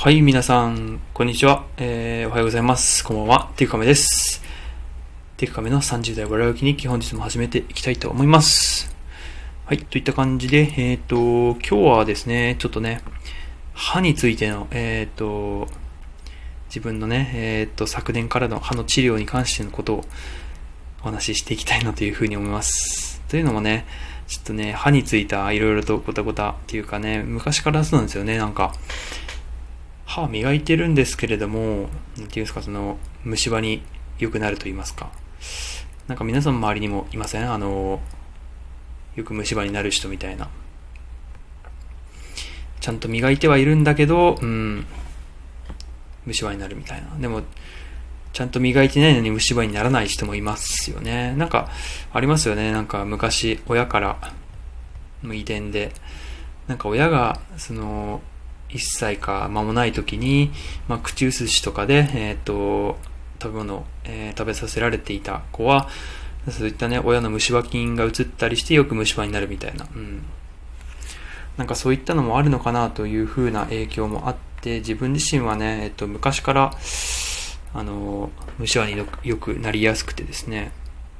はい、皆さん、こんにちは。おはようございます。こんばんは。テクカメです。テクカメの30代笑う気に本日も始めていきたいと思います。はい、といった感じで、今日はですね、ちょっとね、歯についての、自分のね、昨年からの歯の治療に関してのことをお話ししていきたいなというふうに思います。というのもね、ちょっとね、歯についたいろいろとごたごたっていうかね、昔からそうなんですよね、なんか、歯磨いてるんですけれども、なんていうんですか、虫歯に良くなると言いますか。なんか皆さん周りにもいません？よく虫歯になる人みたいな。ちゃんと磨いてはいるんだけど、虫歯になるみたいな。でも、ちゃんと磨いてないのに虫歯にならない人もいますよね。なんか、ありますよね。なんか昔、親からの遺伝で、なんか親が、1歳か間もない時に、口移しとかで、食べ物を、食べさせられていた子は、そういったね、親の虫歯菌が移ったりしてよく虫歯になるみたいな。なんかそういったのもあるのかなという風な影響もあって、自分自身はね、昔から、虫歯によくなりやすくてですね。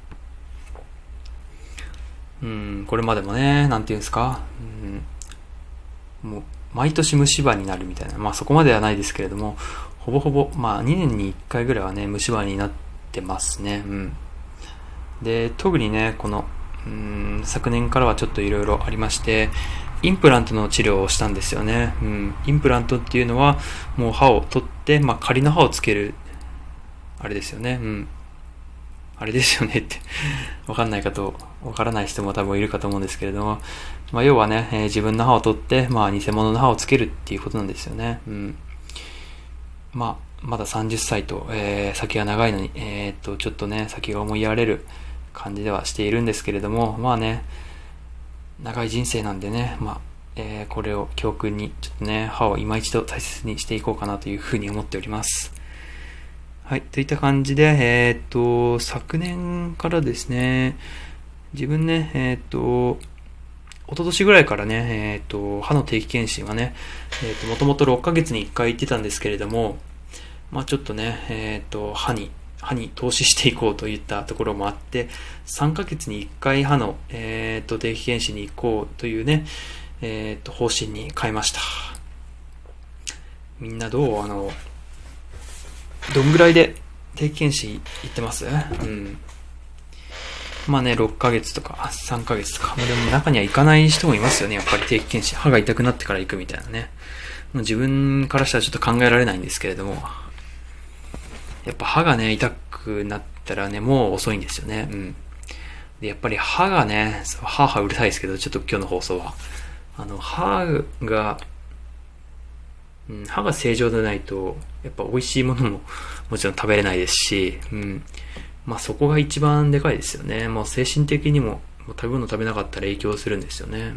これまでもね、なんていうんですか、もう、毎年虫歯になるみたいな。そこまではないですけれども、ほぼほぼ、2年に1回ぐらいはね、虫歯になってますね。で、特にね、昨年からはちょっといろいろありまして、インプラントの治療をしたんですよね。インプラントっていうのは、もう歯を取って、仮の歯をつける、あれですよね。あれですよねってわかんない方、わからない人も多分いるかと思うんですけれども、要はね、自分の歯を取って、偽物の歯をつけるっていうことなんですよね。まだ30歳と、先が長いのに、ちょっとね、先が思いやられる感じではしているんですけれども、長い人生なんでね、これを教訓に、ちょっとね、歯を今一度大切にしていこうかなというふうに思っております。はい、といった感じで、昨年からですね、自分ね、一昨年ぐらいからね、歯の定期検診はね、もともと6ヶ月に1回行ってたんですけれども、ちょっとね、歯に投資していこうといったところもあって、3ヶ月に1回歯の、定期検診に行こうというね、方針に変えました。みんなどうどんぐらいで定期検診行ってます？6ヶ月とか3ヶ月とか。でも中には行かない人もいますよね。やっぱり定期検診。歯が痛くなってから行くみたいなね。もう自分からしたらちょっと考えられないんですけれども。やっぱ歯がね、痛くなったらね、もう遅いんですよね。で、やっぱり歯がね、歯うるさいですけど、ちょっと今日の放送は。歯が正常でないと、やっぱ美味しいものももちろん食べれないですし、そこが一番でかいですよね。精神的にも食べ物食べなかったら影響するんですよね。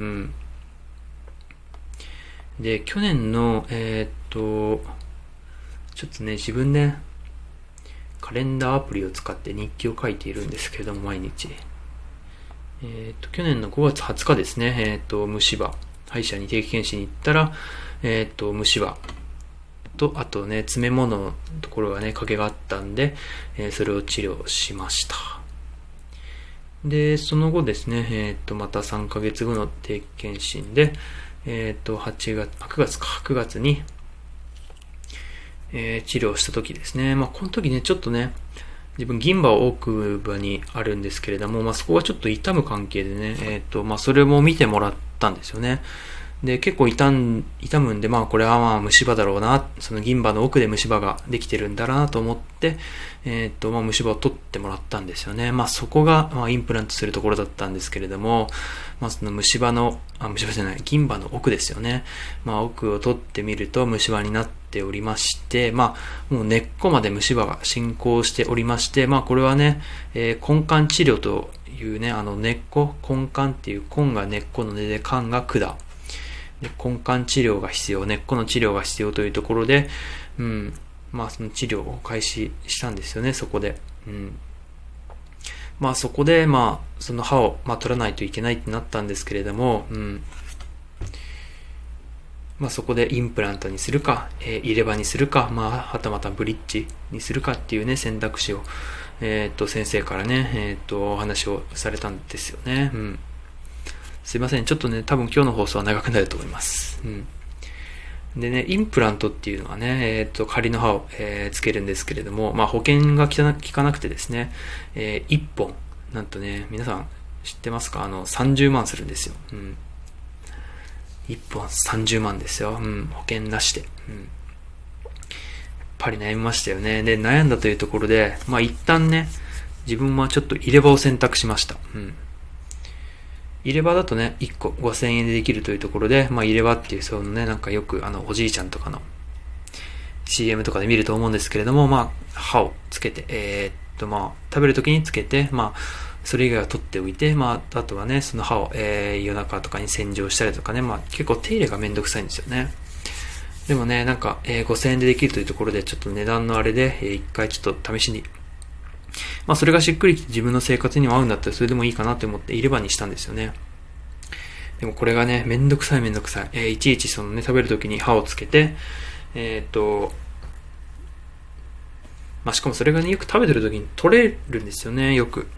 で、去年の、ちょっとね、自分ね、カレンダーアプリを使って日記を書いているんですけれども、毎日。去年の5月20日ですね、虫歯。歯医者に定期検診に行ったら、虫歯と、あとね、詰め物のところがね、欠けがあったんで、それを治療しました。で、その後ですね、また3ヶ月後の定期検診で、9月に、治療した時ですね。この時ね、ちょっとね、自分銀歯奥歯にあるんですけれども、そこがちょっと痛む関係でね、それも見てもらったんですよね。で、結構痛むんで、これは虫歯だろうな、その銀歯の奥で虫歯ができてるんだなと思って、虫歯を取ってもらったんですよね。そこが、インプラントするところだったんですけれども、その虫歯じゃない、銀歯の奥ですよね。奥を取ってみると虫歯になっておりまして、もう根っこまで虫歯が進行しておりまして、これはね、根幹治療というね、根っこ、根幹っていう根が根っこの根で幹が管。で根幹治療が必要、根っこの治療が必要というところで、その治療を開始したんですよね、そこで。そこで、その歯を、取らないといけないってなったんですけれども、 そこでインプラントにするか、入れ歯にするか、はたまたブリッジにするかっていうね、選択肢を、先生からね、お話をされたんですよね。すいません。ちょっとね、多分今日の放送は長くなると思います。でね、インプラントっていうのはね、仮の歯を、つけるんですけれども、保険が効かなくてですね、1本、なんとね、皆さん知ってますか？30万するんですよ。1本30万ですよ。保険なしで。やっぱり悩みましたよね。で、悩んだというところで、一旦ね、自分はちょっと入れ歯を選択しました。入れ歯だとね、1個5000円でできるというところで、入れ歯っていうそのね、なんかよくおじいちゃんとかの CM とかで見ると思うんですけれども、歯をつけて、食べるときにつけて、それ以外は取っておいて、あとはね、その歯を、夜中とかに洗浄したりとかね、結構手入れがめんどくさいんですよね。でもね、なんか、5000円でできるというところで、ちょっと値段のあれで、一回ちょっと試しに、それがしっくりきて自分の生活にも合うんだったらそれでもいいかなと思って入れ歯にしたんですよね。でもこれがね、めんどくさい。いちいちそのね、食べるときに歯をつけて、しかもそれがね、よく食べてるときに取れるんですよね、よく。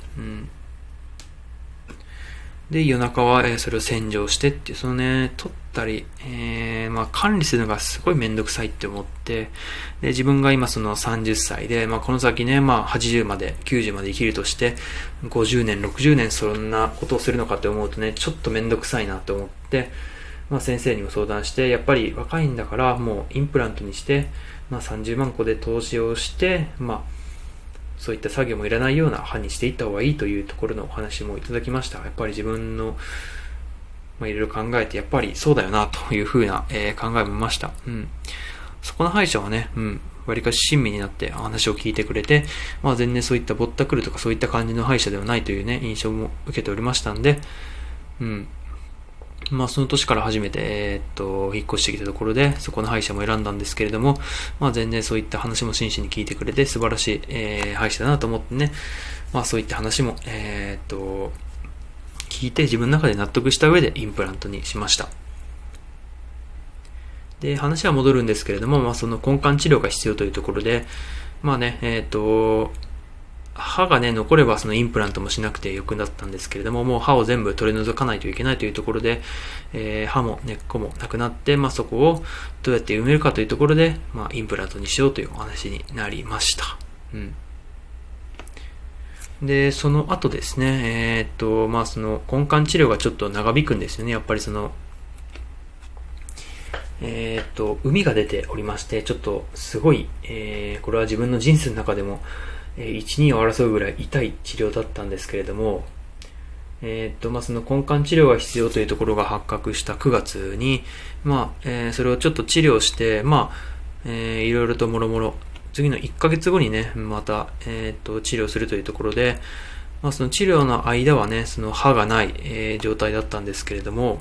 で、夜中は、それを洗浄してっていう、そのね、取ったり、管理するのがすごいめんどくさいって思って、で、自分が今その30歳で、この先ね、80まで、90まで生きるとして、50年、60年そんなことをするのかって思うとね、ちょっとめんどくさいなと思って、先生にも相談して、やっぱり若いんだから、もうインプラントにして、30万個で投資をして、そういった作業もいらないような歯にしていった方がいいというところのお話もいただきました。やっぱり自分の、いろいろ考えて、やっぱりそうだよなというふうな、考えも見ました。そこの歯医者はね、わりかし親身になって話を聞いてくれて、全然そういったぼったくるとかそういった感じの歯医者ではないというね、印象も受けておりましたんで、その年から初めて、引っ越してきたところで、そこの歯医者も選んだんですけれども、全然そういった話も真摯に聞いてくれて、素晴らしい、歯医者だなと思ってね、そういった話も、聞いて自分の中で納得した上でインプラントにしました。で、話は戻るんですけれども、その根幹治療が必要というところで、歯がね、残ればそのインプラントもしなくてよくなったんですけれども、もう歯を全部取り除かないといけないというところで、歯も根っこもなくなって、そこをどうやって埋めるかというところで、インプラントにしようというお話になりました。で、その後ですね、その根幹治療がちょっと長引くんですよね。やっぱりその、膿が出ておりまして、ちょっとすごい、これは自分の人生の中でも、1、2を争うぐらい痛い治療だったんですけれども、その根幹治療が必要というところが発覚した9月に、それをちょっと治療して、いろいろともろもろ、次の1ヶ月後にね、また、治療するというところで、その治療の間はね、その歯がない、状態だったんですけれども、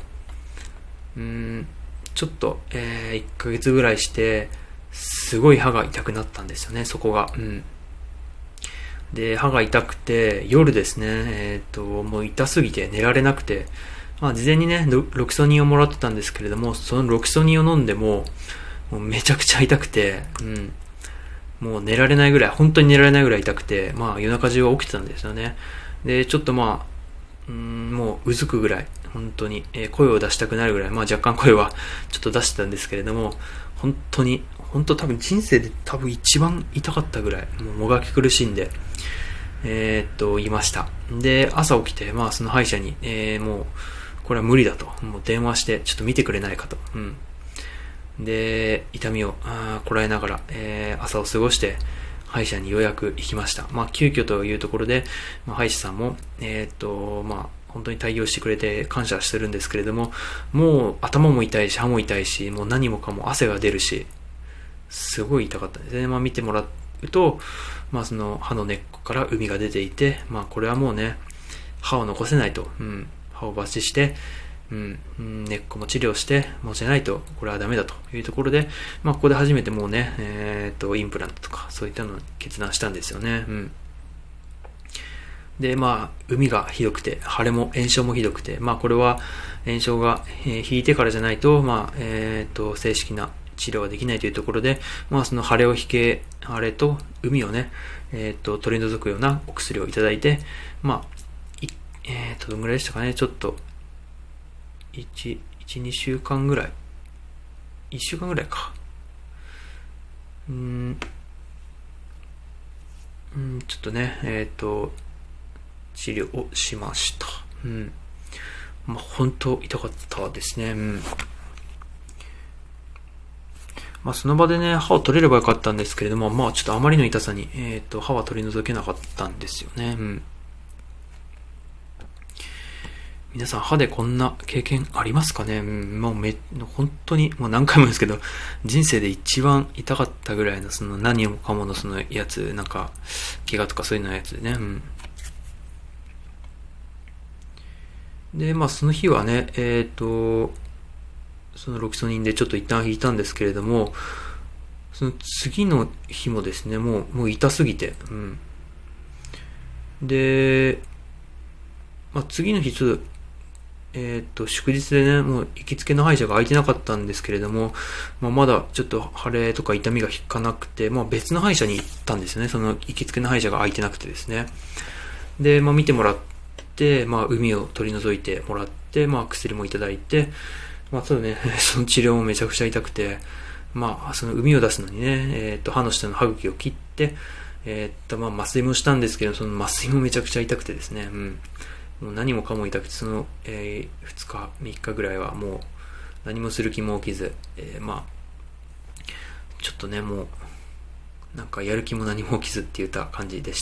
ちょっと、1ヶ月ぐらいして、すごい歯が痛くなったんですよね、そこが。で、歯が痛くて、夜ですね、もう痛すぎて寝られなくて、事前にね、ロキソニンをもらってたんですけれども、そのロキソニンを飲んでも、もうめちゃくちゃ痛くて、もう寝られないぐらい、本当に寝られないぐらい痛くて、夜中中は起きてたんですよね。で、ちょっともううずくぐらい、本当に、声を出したくなるぐらい、若干声はちょっと出してたんですけれども、本当多分人生で多分一番痛かったぐらい、もうもがき苦しんで、いました。で、朝起きて、その歯医者に、もう、これは無理だと。もう電話して、ちょっと見てくれないかと。で、痛みをこらえながら、朝を過ごして、歯医者にようやく行きました。急遽というところで、歯医者さんも、本当に対応してくれて感謝してるんですけれども、もう頭も痛いし、歯も痛いし、もう何もかも汗が出るし、すごい痛かったんですね。見てもらうと、その歯の根っこから膿が出ていて、これはもうね、歯を残せないと、歯を抜歯して、根っこも治療してもしないとこれはダメだというところで、ここで初めてもうね、インプラントとかそういったのを決断したんですよね。 で、海がひどくて、腫れも炎症もひどくて、これは炎症が、引いてからじゃないと、正式な治療はできないというところで、その腫れと膿をね、取り除くようなお薬をいただいて、どんぐらいでしたかね、ちょっと、2週間ぐらい、1週間ぐらいか。ちょっとね、治療をしました。本当痛かったですね。その場でね、歯を取れればよかったんですけれども、ちょっとあまりの痛さに、歯は取り除けなかったんですよね。皆さん歯でこんな経験ありますかね。本当に、何回も言うんですけど、人生で一番痛かったぐらいの、その何もかものそのやつ、怪我とかそういうのやつでね。で、その日はね、そのロキソニンでちょっと一旦引いたんですけれども、その次の日もですね、もう痛すぎて、で、次の日ちょっと、祝日でね、もう行きつけの歯医者が空いてなかったんですけれども、まだちょっと腫れとか痛みが引かなくて、別の歯医者に行ったんですよね。その行きつけの歯医者が空いてなくてですね。で、見てもらって、膿を取り除いてもらって、薬もいただいて、そうね、その治療もめちゃくちゃ痛くて、その膿を出すのにね、歯の下の歯茎を切って、麻酔もしたんですけど、その麻酔もめちゃくちゃ痛くてですね、もう何もかも痛くて、その、2日、3日ぐらいはもう何もする気も起きず、ちょっとね、もう、やる気も何も起きずって言った感じでした。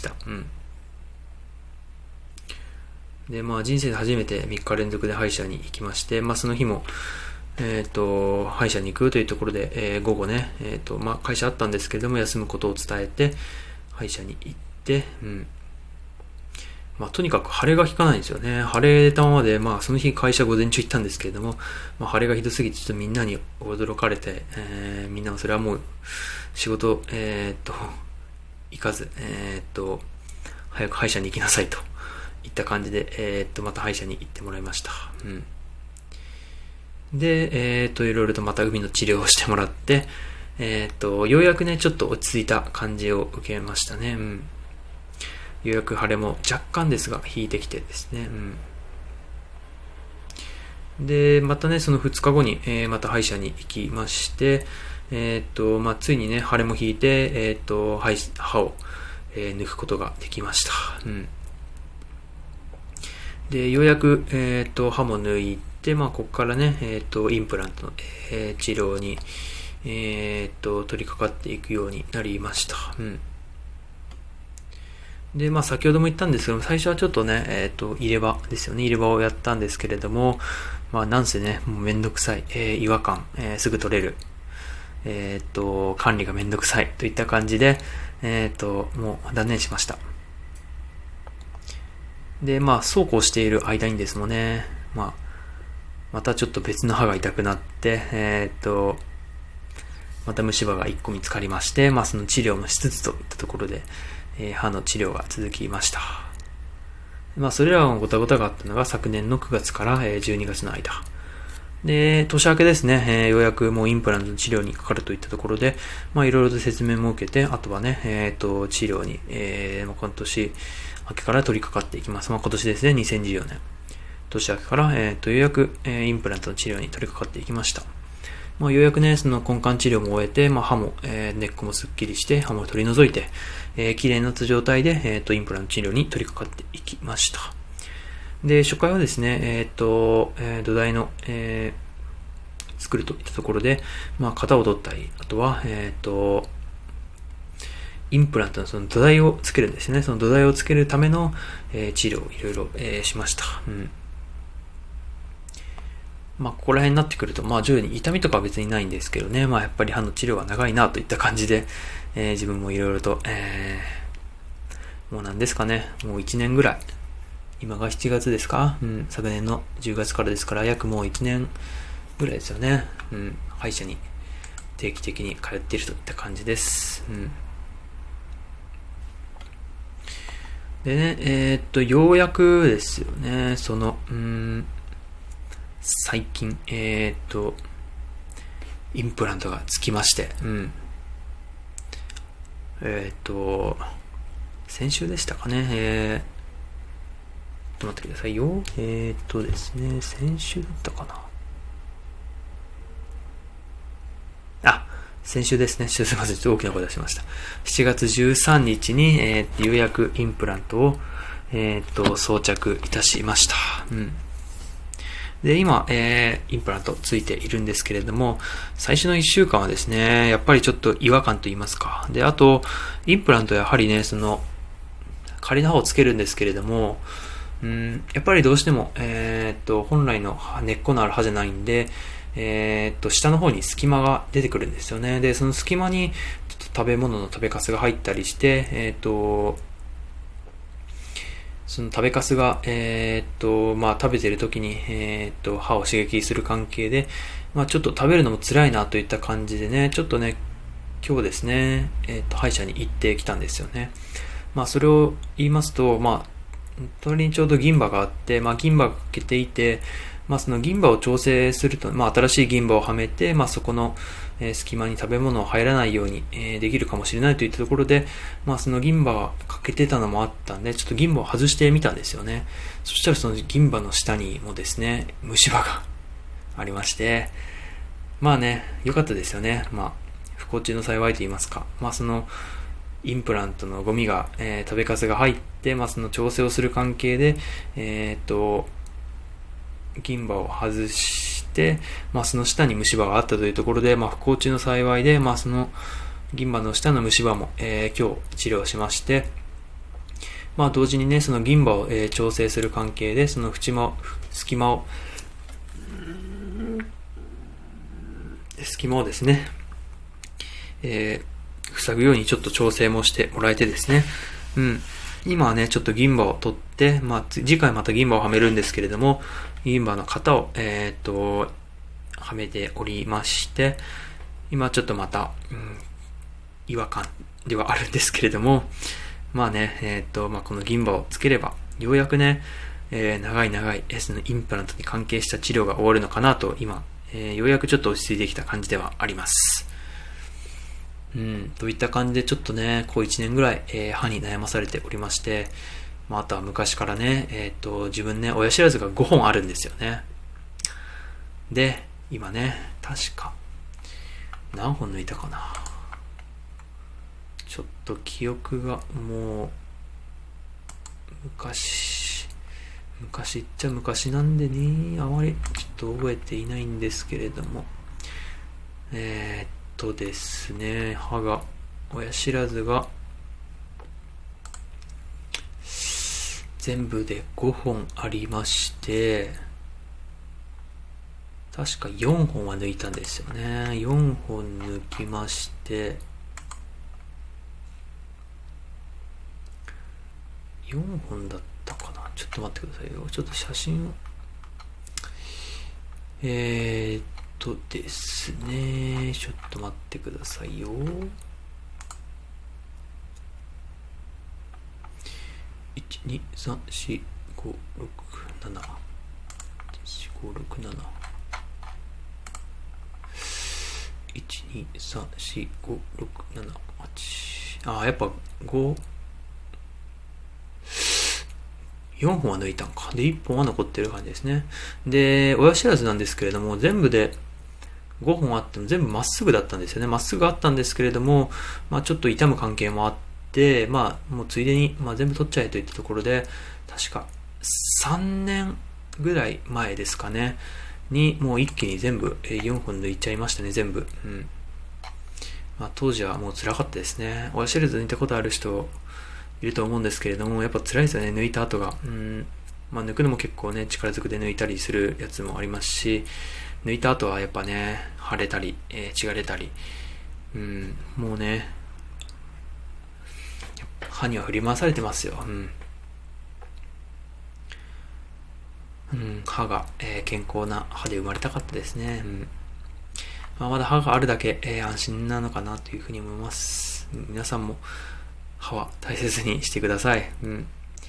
で、人生で初めて3日連続で歯医者に行きまして、その日も、歯医者に行くというところで、午後ね、会社あったんですけれども、休むことを伝えて、歯医者に行って、とにかく腫れが引かないんですよね。腫れたままで、その日会社午前中行ったんですけれども、腫れがひどすぎてちょっとみんなに驚かれて、みんなはそれはもう仕事、行かず、早く歯医者に行きなさいといった感じで、また歯医者に行ってもらいました。で、いろいろとまた膿の治療をしてもらって、ようやくね、ちょっと落ち着いた感じを受けましたね。ようやく腫れも若干ですが引いてきてですね。で、またね、その2日後に、また歯医者に行きまして、ついにね、腫れも引いて、歯を、抜くことができました。で、ようやく、歯も抜いて、ここからね、インプラントの、治療に、取り掛かっていくようになりました。で、先ほども言ったんですけども、最初はちょっとね、入れ歯ですよね。入れ歯をやったんですけれども、なんせね、もうめんどくさい、違和感、すぐ取れる、管理がめんどくさいといった感じで、もう断念しました。で、そうこうしている間にですもんね、またちょっと別の歯が痛くなって、また虫歯が1個見つかりまして、その治療もしつつといったところで、歯の治療が続きました。それらのごたごたがあったのが昨年の9月から12月の間。で、年明けですね、ようやくもうインプラントの治療にかかるといったところで、いろいろと説明も受けて、あとはね、治療に、今年明けから取り掛かっていきます。今年ですね、2014年。年明けから、ようやく、インプラントの治療に取り掛かっていきました。ようやくね、その根幹治療も終えて、歯も、根っこもすっきりして、歯も取り除いて、綺麗になった状態で、インプラント治療に取り掛かっていきました。で、初回はですね、土台の、作るといったところで、型を取ったり、あとは、インプラントのその土台をつけるんですね。その土台をつけるための、治療をいろいろ、しました。ここら辺になってくると、徐々に痛みとかは別にないんですけどね、やっぱり歯の治療は長いなといった感じで、自分もいろいろと、もう何ですかね、もう1年ぐらい、今が7月ですか、昨年の10月からですから、約もう1年ぐらいですよね、歯医者に定期的に通っているといった感じです。 でね、ようやくですよね、最近、インプラントがつきまして、先週でしたかね、ちょっと待ってくださいよ。ですね、先週だったかな。先週ですね。すいません。ちょっと大きな声出しました。7月13日に、ようやくインプラントを、装着いたしました。で、今、インプラントついているんですけれども、最初の1週間はですね、やっぱりちょっと違和感と言いますか。で、あと、インプラントやはりね、仮の刃をつけるんですけれども、やっぱりどうしても、本来の根っこのある刃じゃないんで、下の方に隙間が出てくるんですよね。で、その隙間に、ちょっと食べ物の食べかすが入ったりして、その食べかすが、食べてる時に、歯を刺激する関係で、ちょっと食べるのも辛いなといった感じでね、ちょっとね、今日ですね、歯医者に行ってきたんですよね。それを言いますと、隣にちょうど銀歯があって、銀歯が欠けていて、その銀歯を調整すると、新しい銀歯をはめて、そこの、隙間に食べ物を入らないように、できるかもしれないといったところで、その銀歯が欠けてたのもあったんで、ちょっと銀歯を外してみたんですよね。そしたらその銀歯の下にもですね、虫歯がありまして、良かったですよね。不幸中の幸いと言いますか。その、インプラントのゴミが、食べかすが入って、その調整をする関係で、銀歯を外して、その下に虫歯があったというところで、不幸中の幸いで、その銀歯の下の虫歯も、今日治療しまして、同時にね、その銀歯を、調整する関係で、その隙間をですね、塞ぐようにちょっと調整もしてもらえてですね、今はね、ちょっと銀歯を取って、次回また銀歯をはめるんですけれども、銀歯の型を、はめておりまして、今ちょっとまた、違和感ではあるんですけれども、この銀歯をつければ、ようやくね、長いそのインプラントに関係した治療が終わるのかなと、今、ようやくちょっと落ち着いてきた感じではあります。といった感じでちょっとね、こう1年ぐらい、歯に悩まされておりまして、あとは昔からね、自分ね、親知らずが5本あるんですよね。で、今ね、確か、何本抜いたかな。ちょっと記憶がもう、昔っちゃ昔なんでね、あまりちょっと覚えていないんですけれども、ですね、親知らずが、全部で5本ありまして、確か4本は抜いたんですよね。4本抜きまして、4本だったかな。ちょっと待ってくださいよ。ちょっと写真を。ですね。ちょっと待ってくださいよ。1、2、3、4、5、6、7。1、4、5、6、7。1、2、3、4、5、6、7、8。やっぱ5、4本は抜いたんか。で、1本は残ってる感じですね。で、親知らずなんですけれども、全部で5本あっても全部まっすぐだったんですよね。まっすぐあったんですけれども、ちょっと痛む関係もあって、もうついでに、全部取っちゃえといったところで、確か3年ぐらい前ですかね、にもう一気に全部4本抜いちゃいましたね、全部。当時はもう辛かったですね。親知らず抜いたことある人いると思うんですけれども、やっぱ辛いですよね、抜いた後が。抜くのも結構ね、力ずくで抜いたりするやつもありますし、抜いた後はやっぱね、腫れたり、血が出たり、もうね、歯には振り回されてますよ。歯が、健康な歯で生まれたかったですね。まだ歯があるだけ、安心なのかなというふうに思います。皆さんも歯は大切にしてください。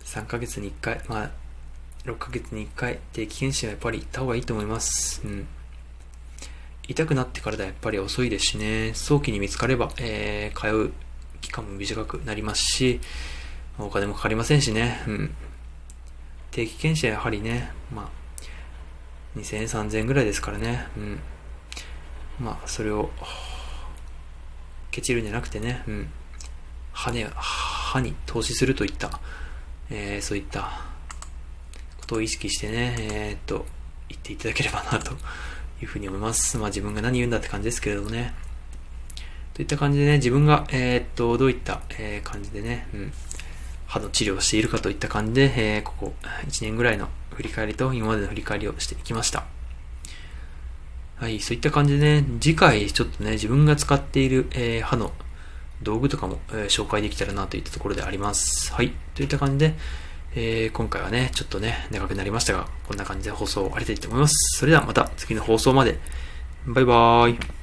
3ヶ月に1回、6ヶ月に1回、定期検診はやっぱり行った方がいいと思います。痛くなってからではやっぱり遅いですしね、早期に見つかれば、通う期間も短くなりますし、お金もかかりませんしね、定期検診はやはりね、2000円、3000円ぐらいですからね、それを、ケチるんじゃなくてね、歯に投資するといった、そういったことを意識してね、言っていただければなというふうに思います。自分が何言うんだって感じですけれどもね。といった感じでね、自分が、どういった、感じでね、歯の治療をしているかといった感じで、ここ1年ぐらいの振り返りと今までの振り返りをしていきました。はい、そういった感じでね、次回ちょっとね、自分が使っている、歯の道具とかも、紹介できたらなといったところであります。はい、といった感じで、今回はね、ちょっとね、長くなりましたが、こんな感じで放送を終わりたいと思います。それではまた次の放送まで。バイバーイ。